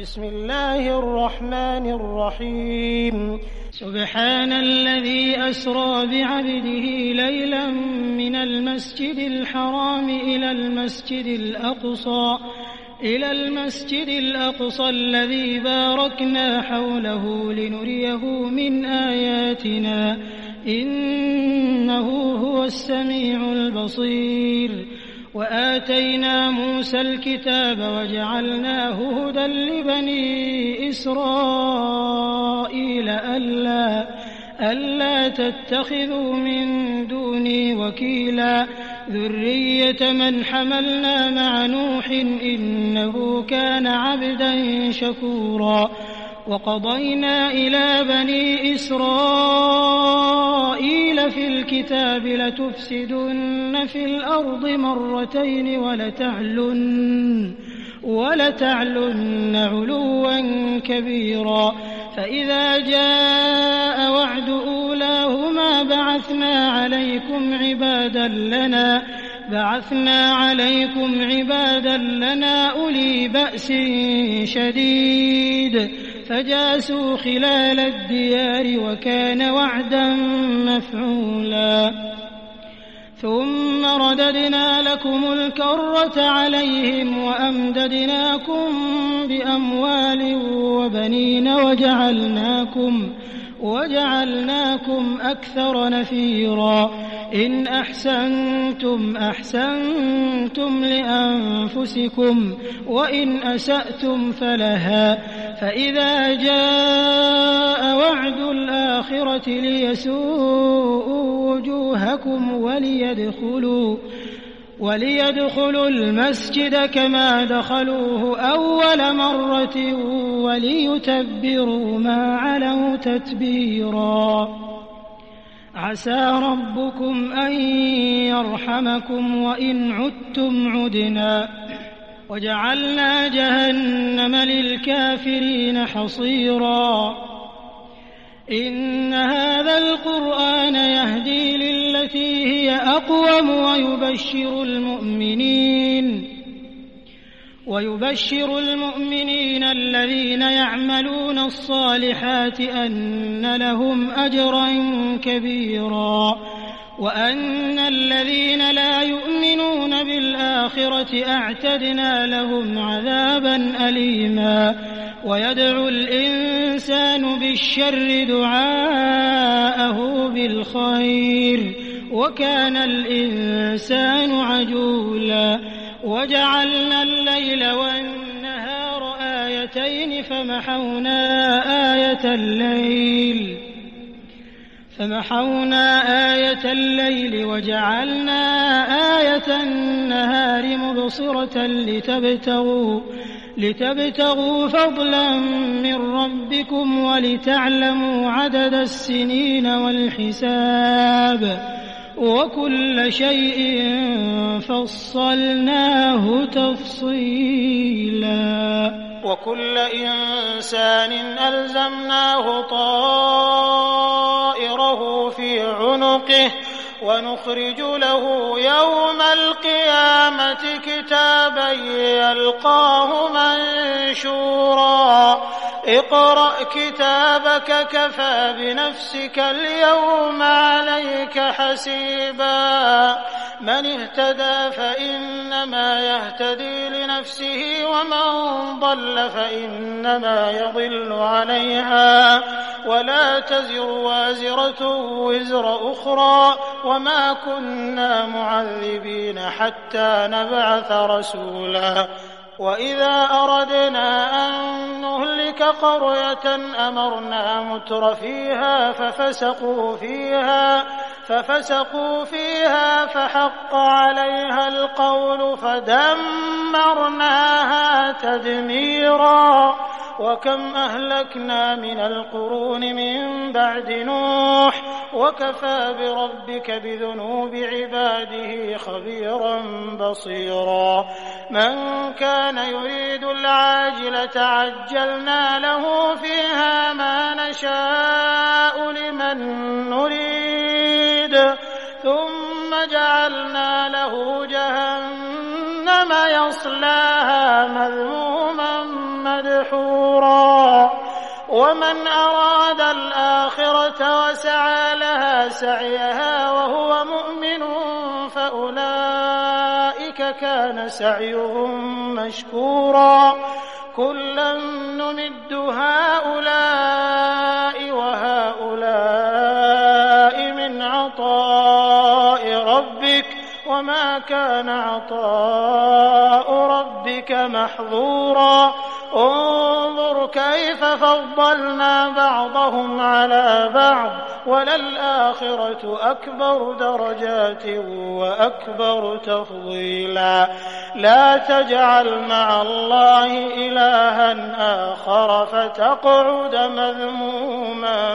بسم الله الرحمن الرحيم سبحان الذي أسرى بعبده ليلا من المسجد الحرام إلى المسجد الأقصى الذي باركنا حوله لنريه من آياتنا إنه هو السميع البصير وآتينا موسى الكتاب وجعلناه هدى لبني إسرائيل ألا تتخذوا من دوني وكيلا ذرية من حملنا مع نوح إنه كان عبدا شكورا وقضينا إلى بني إسرائيل في الكتاب لتفسدن في الأرض مرتين ولتعلن علوا كبيرا فإذا جاء وعد أولاهما بعثنا عليكم عبادا لنا أولي بأس شديد فجاسوا خلال الديار وكان وعدا مفعولا ثم رددنا لكم الكرة عليهم وأمددناكم بأموال وبنين وجعلناكم أكثر نفيرا إن أحسنتم لأنفسكم وإن أسأتم فلها فإذا جاء وعد الآخرة ليسوءوا وجوهكم وليدخلوا المسجد كما دخلوه أول مرة وليتبروا ما علوا تتبيرا عسى ربكم أن يرحمكم وإن عدتم عدنا وجعلنا جهنم للكافرين حصيرا إن هذا القرآن يهدي للتي هي أقوم ويبشر المؤمنين الذين يعملون الصالحات أن لهم أجرا كبيرا وأن الذين لا يؤمنون بالآخرة أعتدنا لهم عذابا أليما ويدعو الإنسان بالشر دعاءه بالخير وكان الإنسان عجولا وجعلنا الليل والنهار آيتين فمحونا آية الليل وجعلنا آية النهار مبصرة لتبتغوا فضلا من ربكم ولتعلموا عدد السنين والحساب وكل شيء فصلناه تفصيلا وكل إنسان ألزمناه طائره في عنقه ونخرج له يوم القيامة كتابا يلقاه منشورا اقرأ كتابك كفى بنفسك اليوم عليك حسيبا من اهتدى فإنما يهتدي لنفسه ومن ضل فإنما يضل عليها ولا تزر وازرة وزر أخرى وما كنا معذبين حتى نبعث رسولا وإذا أردنا أن نهلك قرية أمرنا متر فيها ففسقوا فيها فحق عليها القول فدمرناها تدميرا وكم أهلكنا من القرون من بعد نوح وكفى بربك بذنوب عباده خبيرا بصيرا من كان يريد العاجلة عجلنا له فيها ما نشاء لمن نريد ثم جعلنا له جهنم يصلاها مذموما مدحورا مشكورا ومن أراد الآخرة وسعى لها سعيها وهو مؤمن فأولئك كان سعيهم مشكورا كلا نمد هؤلاء وهؤلاء من عطاء ربك وما كان عطاء ربك محظورا انظر كيف فضلنا بعضهم على بعض وللآخرة أكبر درجات وأكبر تفضيلا لا تجعل مع الله إلها آخر فتقعد مذموما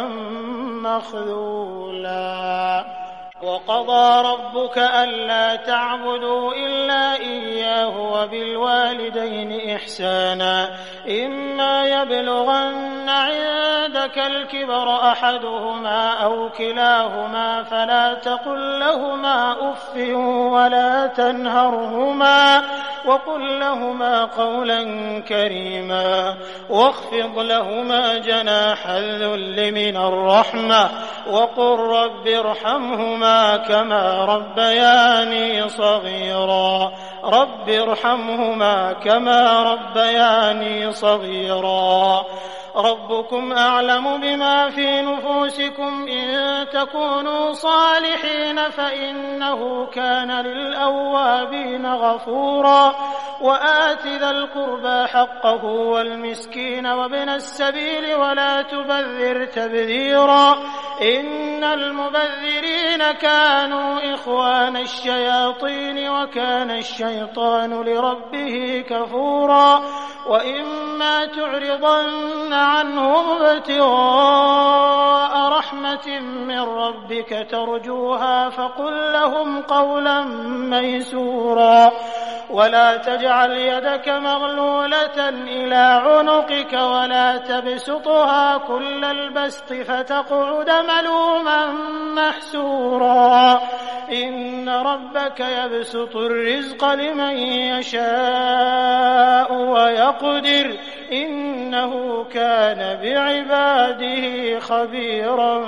مخذولا وقضى ربك ألا تعبدوا إلا إياه وبالوالدين إحسانا إما يبلغن عندك الكبر أحدهما أو كلاهما فلا تقل لهما أف ولا تنهرهما وقل لهما قولا كريما واخفض لهما جناح الذل من الرحمة وقل رب ارحمهما كما ربياني صغيرا رب ارحمهما كما ربياني صغيرا ربكم أعلم بما في نفوسكم إن تكونوا صالحين فإنه كان للأوابين غفورا وآت ذا القربى حقه والمسكين وابن السبيل ولا تبذر تبذيرا إن المبذرين كانوا إخوان الشياطين وكان الشيطان لربه كفورا وإما تعرضن عنهم ابتغاء رحمة من ربك ترجوها فقل لهم قولا ميسورا ولا تجعل يدك مغلولة إلى عنقك ولا تبسطها كل البسط فتقعد ملوما محسورا إن ربك يبسط الرزق لمن يشاء ويقدر إنه كان بعباده خبيرا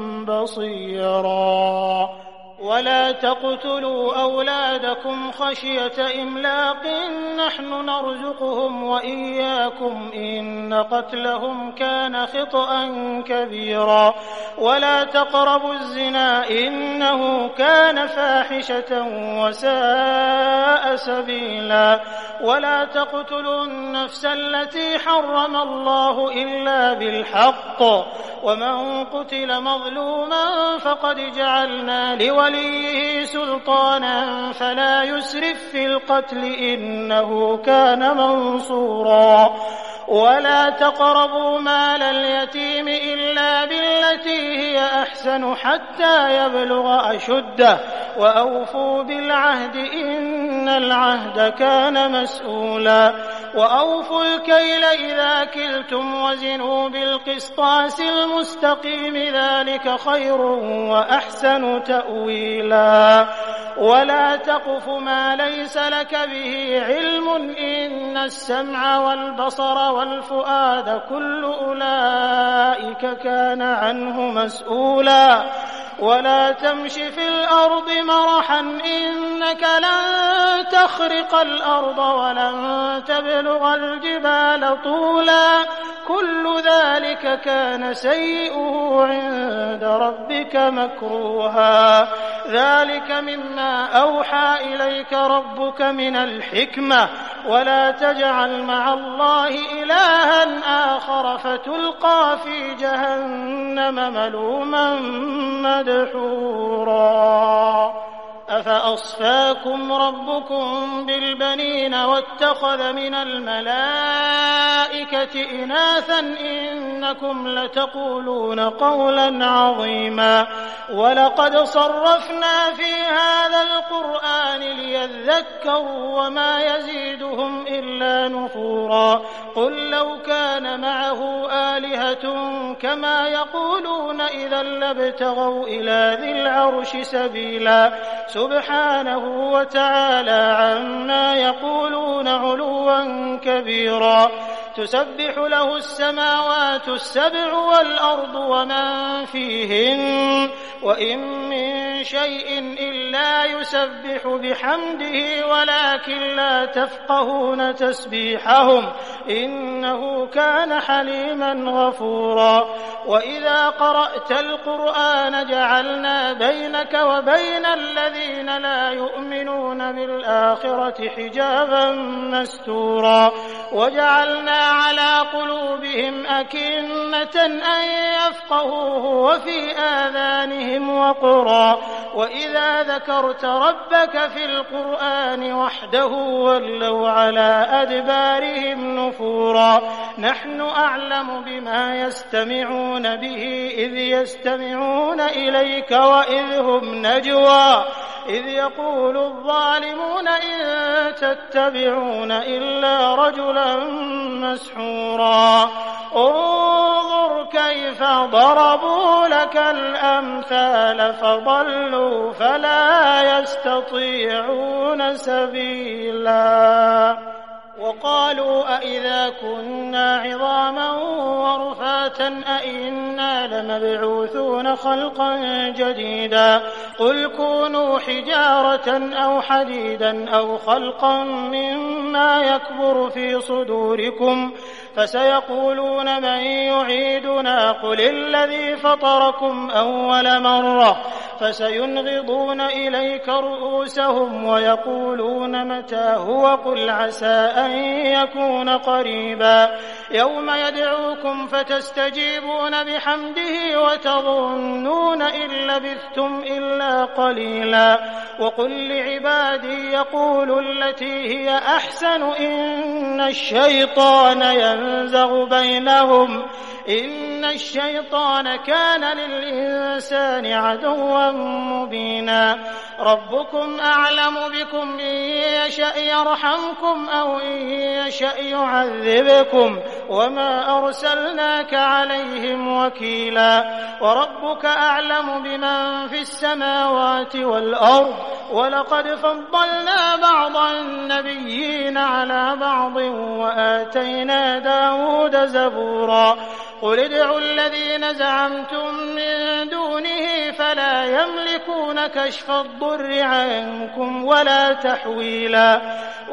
بصيرا ولا تقتلوا أولادكم خشية إملاق نحن نرزقهم وإياكم إن قتلهم كان خطأ كبيرا ولا تقربوا الزنا إنه كان فاحشة وساء سبيلا ولا تقتلوا النفس التي حرم الله إلا بالحق ومن قتل مظلوما فقد جعلنا لوليه سلطانا فلا يسرف في القتل إنه كان منصورا ولا تقربوا مال اليتيم إلا بالتي هي أحسن حتى يبلغ أشده وأوفوا بالعهد إن العهد كان مسؤولا وأوفوا الكيل إذا كلتم وزنوا بالقسطاس المستقيم ذلك خير وأحسن تأويلا ولا تقف ما ليس لك به علم إن السمع والبصر والفؤاد كل أولئك كان عنه مسؤولا ولا تمش في الأرض مرحا إنك لن تخرق الأرض ولن تبلغ الجبال طولا كل ذلك كان سيئه عند ربك مكروها ذلك مما أوحى إليك ربك من الحكمة ولا تجعل مع الله إلها آخر فتلقى في جهنم ملوما مدحورا أفأصفاكم ربكم بالبنين واتخذ من الملائكة إناثا إنكم لتقولون قولا عظيما ولقد صرفنا في هذا القرآن ليذكروا وما يزيدهم إلا نفورا قل لو كان معه آلهة كما يقولون إذا لابتغوا إلى ذي العرش سبيلا سبحانه وتعالى عما يقولون علوا كبيرا تسبح له السماوات السبع والأرض ومن فيهن وإن من شيء إلا يسبح بحمده ولكن لا تفقهون تسبيحهم إنه كان حليما غفورا وإذا قرأت القرآن جعلنا بينك وبين الذين لا يؤمنون بالآخرة حجابا مستورا وجعلنا على قلوبهم أكنة أن يفقهوه وفي آذانهم وقرا وإذا ذكرت ربك في القرآن وحده ولوا على أدبارهم نفورا نحن أعلم بما يستمعون به إذ يستمعون إليك وإذ هم نجوى إذ يقول الظالمون إن تتبعون إلا رجلا مسحورا انظر كيف ضربوا لك الأمثال فضلوا فلا يستطيعون سبيلا وقالوا أئذا كنا عظاما ورفاتا أئنا لمبعوثون خلقا جديدا قل كونوا حجارة أو حديدا أو خلقا مما يكبر في صدوركم فسيقولون من يعيدنا قل الذي فطركم أول مرة فسينغضون إليك رؤوسهم ويقولون متى هو قل عسى أن يكون قريبا يوم يدعوكم فتستجيبون بحمده وتظنون إن لبثتم إلا قليلا وقل لعبادي يقولوا التي هي أحسن إن الشيطان ينزغ بينهم إن الشيطان كان للإنسان عدوا مبينا ربكم أعلم بكم إن يشأ يرحمكم أو إن يشأ يعذبكم وما أرسلناك عليهم وكيلا وربك أعلم بمن في السماوات والأرض ولقد فضلنا بعض النبيين على بعض وآتينا داود زبورا قل ادعوا الذين زعمتم من دونه فلا يملكون كشف الضر عنكم ولا تحويلا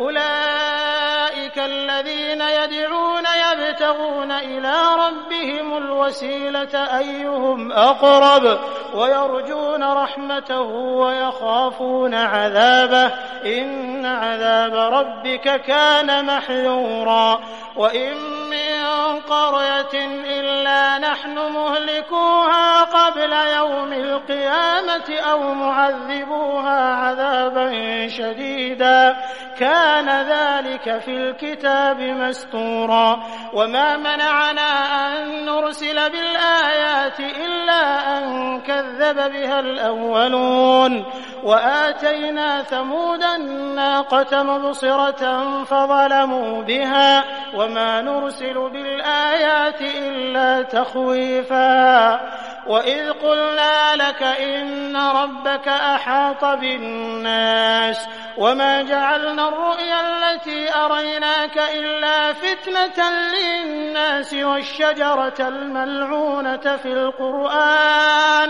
أولئك الذين يدعون يبتغون إلى ربهم الوسيلة أيهم أقرب ويرجون رحمته ويخافون عذابه إن عذاب ربك كان محذورا وإن من قرية إلا نحن مهلكوها قبل يوم القيامة أو معذبوها عذابا شديدا كان ذلك في الكتاب مسطورا وما منعنا أن نرسل بالآيات إلا أن كذب بها الأولون وآتينا ثمود الناقة مبصرة فظلموا بها وما نرسل بالآيات إلا تخويفا وإذ قلنا لك إن ربك أحاط بالناس وما جعلنا الرؤيا التي أريناك إلا فتنة للناس والشجرة الملعونة في القرآن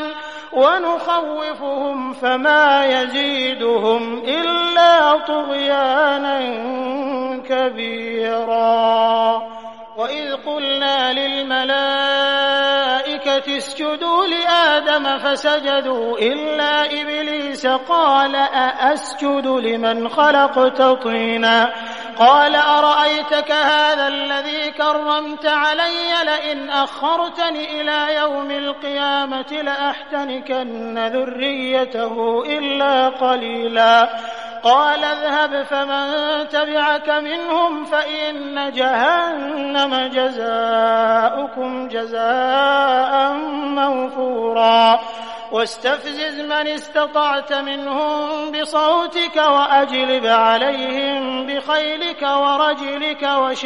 ونخوفهم فما يزيدهم إلا طغيانا كبيرا وإذ قلنا للملائكة اسجدوا لآدم فسجدوا إلا إبليس قال أأسجد لمن خلقت طينا قال أرأيتك هذا الذي كرمت علي لئن أخرتني إلى يوم القيامة لأحتنكن ذريته إلا قليلا قال اذهب فمن تبعك منهم فإن جهنم جزاؤكم جزاء موفورا واستفزز من استطعت منهم بصوتك وأجلب عليهم بخيلك ورجلك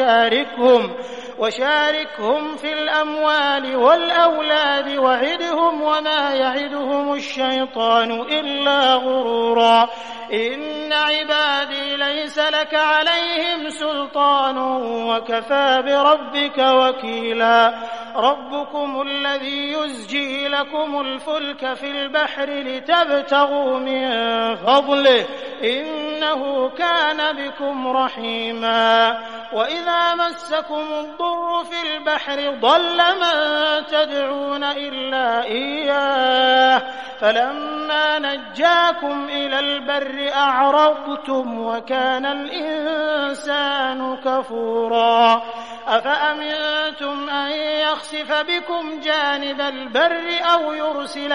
وشاركهم في الأموال والأولاد وعدهم وما يعدهم الشيطان إلا غرورا إن عبادي ليس لك عليهم سلطان وكفى بربك وكيلا ربكم الذي يزجي لكم الفلك في البحر لتبتغوا من فضله إنه كان بكم رحيما وإذا مسكم الضر في البحر ضل من تدعون إلا إياه فلما نجاكم إلى البر أعرضتم وكان الإنسان كفورا أفأمنتم أن يخسف بكم جانب البر أو يرسل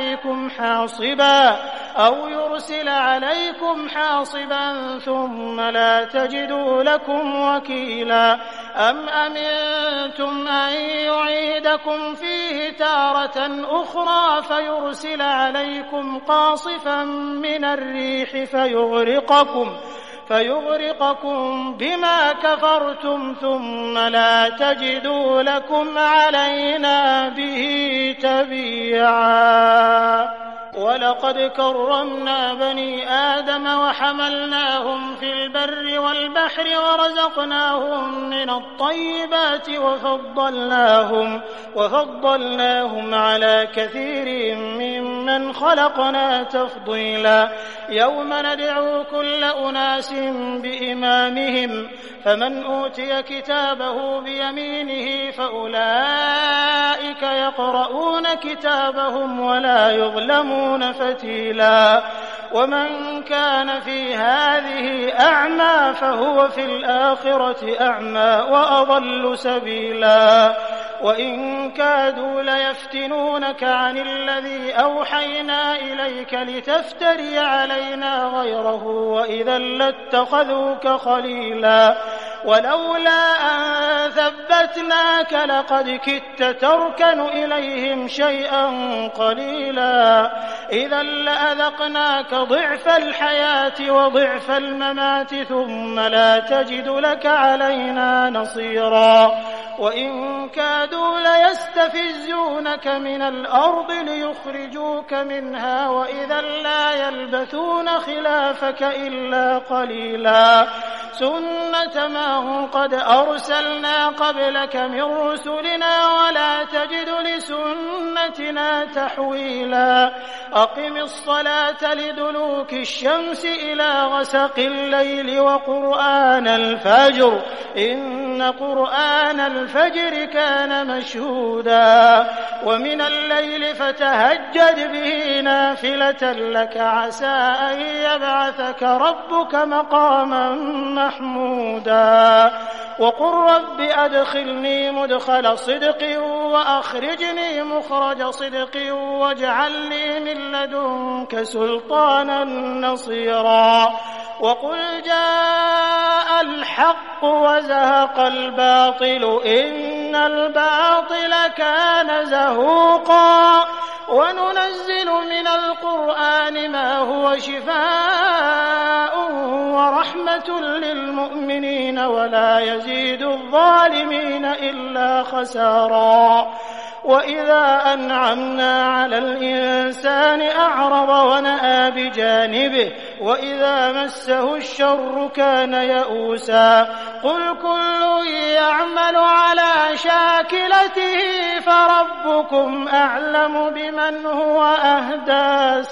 عليكم حاصبا ثم لا تجدوا لكم وكيلا أم أمنتم أن يعيدكم فيه تارة أخرى فيرسل عليكم قاصفا من الريح فيغرقكم بما كفرتم ثم لا تجدوا لكم علينا به تبيعا ولقد كرمنا بني آدم وحملناهم في البر والبحر ورزقناهم من الطيبات وفضلناهم على كثير ممن خلقنا تفضيلا يوم ندعو كل أناس بإمامهم فمن أوتي كتابه بيمينه فأولئك يقرؤون كتابهم ولا يظلمون فتيلا ومن كان في هذه أعمى فهو في الآخرة أعمى وأضل سبيلا وإن كادوا ليفتنونك عن الذي أوحينا إليك لتفتري علينا غيره وإذا لاتخذوك خليلا ولولا أن ثبتناك لقد كدت تركن إليهم شيئا قليلا إذا لأذقناك ضعف الحياة وضعف الممات ثم لا تجد لك علينا نصيرا وإن كادوا ليستفزونك من الأرض ليخرجوك منها وإذا لا يلبثون خلافك إلا قليلا سنة من قد أرسلنا قبلك من رسلنا ولا تجد لسنتنا تحويلا أقم الصلاة لدلوك الشمس إلى غسق الليل وقرآن الفجر إن قرآن الفجر كان مشهودا ومن الليل فتهجد به نافلة لك عسى أن يبعثك ربك مقاما محمودا وقل رب أدخلني مدخل صدق وأخرجني مخرج صدق واجعل لي من لدنك سلطانا نصيرا وقل جاء الحق وزهق الباطل إن الباطل كان زهوقا وننزل من القرآن ما هو شفاء ورحمة للمؤمنين ولا يزيد الظالمين إلا خسارا وإذا أنعمنا على الإنسان أعرض ونأى بجانبه وإذا مسه الشر كان يئوسا قل كل يعمل على شاكلته فربكم أعلم بمن هو أهدى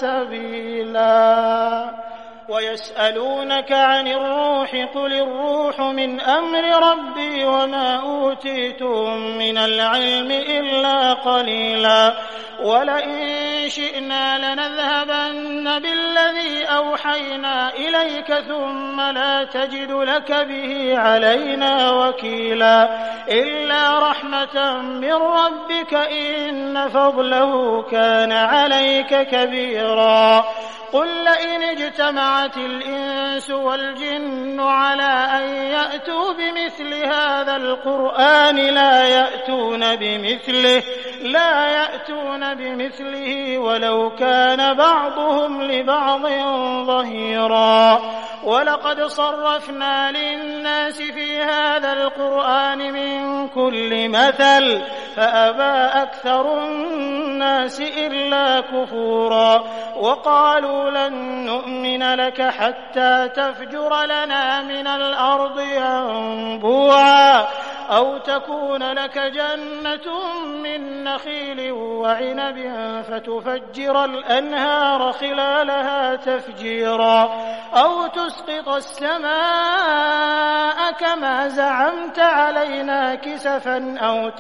سبيلا ويسألونك عن الروح قل الروح من أمر ربي وما أوتيتم من العلم إلا قليلا ولئن شئنا لنذهبن بالذي أوحينا إليك ثم لا تجد لك به علينا وكيلا إلا رحمة من ربك إن فضله كان عليك كبيرا قل لئن اجتمعت الإنس والجن على أن يأتوا بمثل هذا القرآن لا يأتون بمثله لا يأتون بمثله ولو كان بعضهم لبعض ظهيرا ولقد صرفنا للناس في هذا القرآن من كل مثل فأبى أكثر الناس إلا كفورا وقالوا لن نؤمن لك حتى تفجر لنا من الأرض ينبوعا أو تكون لك جنة من نخيل وعنب فتفجر الأنهار خلالها تفجيرا أو تسقط السماء كما زعمت علينا كسفا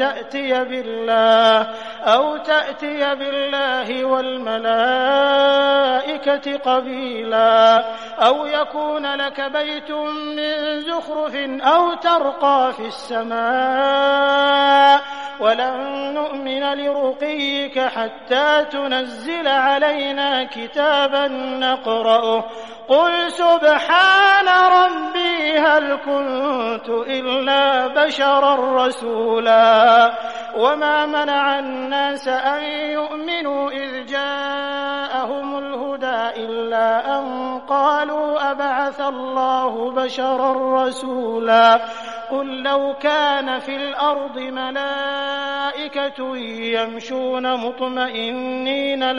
أو تأتي بالله والملائكة قبيلا أو يكون لك بيت من زخرف أو ترقى في السماء ولن نؤمن لرقيك حتى تنزل علينا كتابا نقرأه قل سبحان ربي هل كنت إلا بشرا رسولا وما منع الناس أن يؤمنوا إذ جاءهم الهدى إلا أن قالوا أبعث الله بشرا رسولا قل لو كان في الأرض ملائكة يمشون مطمئنين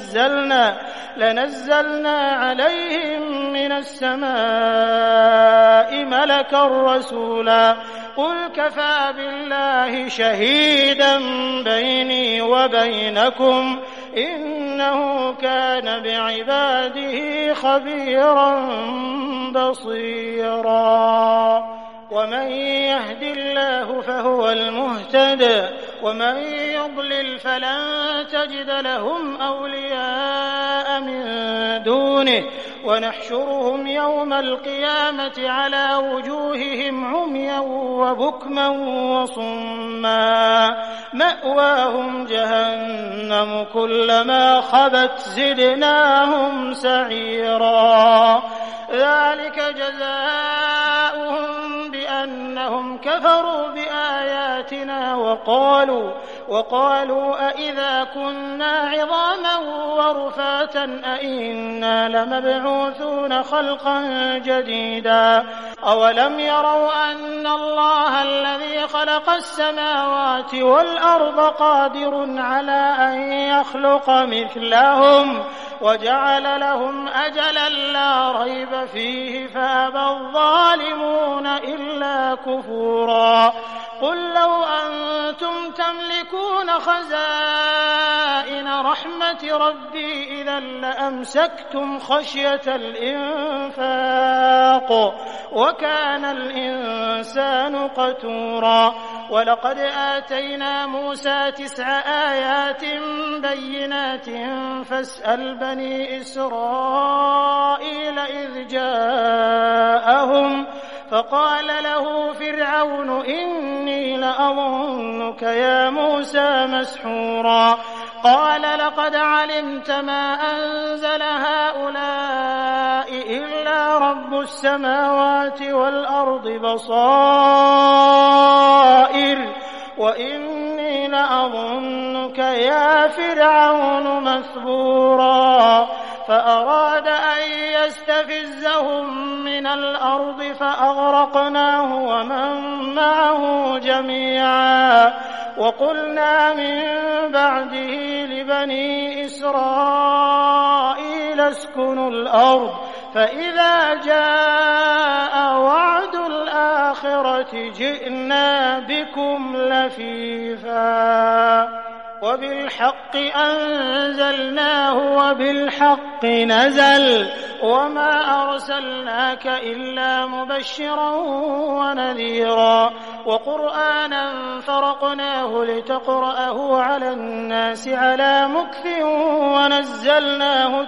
لنزلنا عليهم من السماء ملكا رسولا قل كفى بالله شهيدا بيني وبينكم إنه كان بعباده خبيرا بصيرا ومن يهد الله فهو المهتد ومن يضلل فلن تجد لهم أولياء من دونه ونحشرهم يوم القيامة على وجوههم عميا وبكما وصما مأواهم جهنم كلما خبت زدناهم سعيرا ذلك جزاؤهم بأنهم كفروا بآياتنا وقالوا أئذا كنا عظاما ورفاتا أئنا لمبعوثون خلقا جديدا أولم يروا أن الله الذي خلق السماوات والأرض قادر على أن يخلق مثلهم وجعل لهم أجلا لا ريب فيه فأبى الظالمون إلا كفورا قل لو أنتم تملكون خزائن رحمة ربي إذا لأمسكتم خشية الإنفاق وكان الإنسان قتورا ولقد آتينا موسى 9 آيات بينات فاسأل بني إسرائيل إذ جاءهم فقال له فرعون إني لأظنك يا موسى مسحورا قال لقد علمت ما أنزل هؤلاء إلا رب السماوات والأرض بصائر وإني لأظنك يا فرعون مثبورا فأراد أن يستفزهم من الأرض فأغرقناه ومن معه جميعا وقلنا من بعده لبني إسرائيل اسكنوا الأرض فإذا جاء وعد الآخرة جئنا بكم لفيفا وبالحق أنزلناه وبالحق نزل وما أرسلناك إلا مبشرا ونذيرا وقرآنا فرقناه لتقرأه على الناس على مكث ونزلناه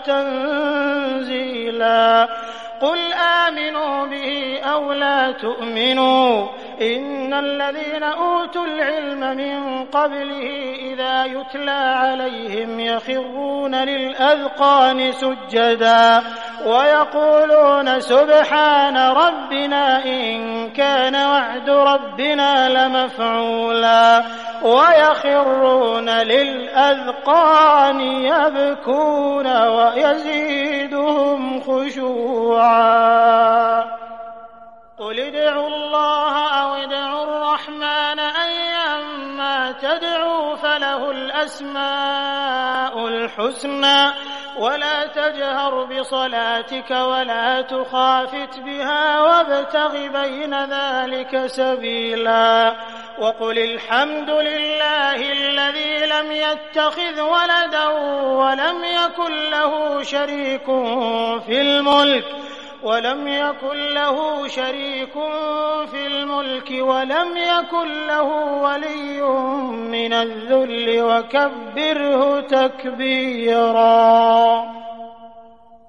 تنزيلا قل آمنوا به أو لا تؤمنوا إن الذين أوتوا العلم من قبله إذا يتلى عليهم يخرون للأذقان سجدا ويقولون سبحان ربنا إن كان وعد ربنا لمفعولا ويخرون للأذقان يبكون ويزيدهم خشوعا قل ادعوا الله أو ادعوا الرحمن أيما تدعوا فله الأسماء الحسنى ولا تجهر بصلاتك ولا تخافت بها وابتغ بين ذلك سبيلا وقل الحمد لله الذي لم يتخذ ولدا ولم يكن له شريك في الملك ولم يكن له ولي من الذل وكبره تكبيرا.